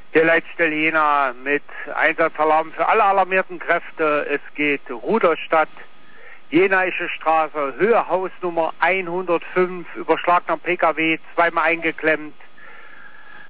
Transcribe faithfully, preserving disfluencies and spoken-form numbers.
Der Leitstelle Jena mit Einsatzalarm für alle alarmierten Kräfte. Es geht Rudolstadt, Jenaische Straße, Höhe Hausnummer hundertfünf, überschlagener P K W, zweimal eingeklemmt.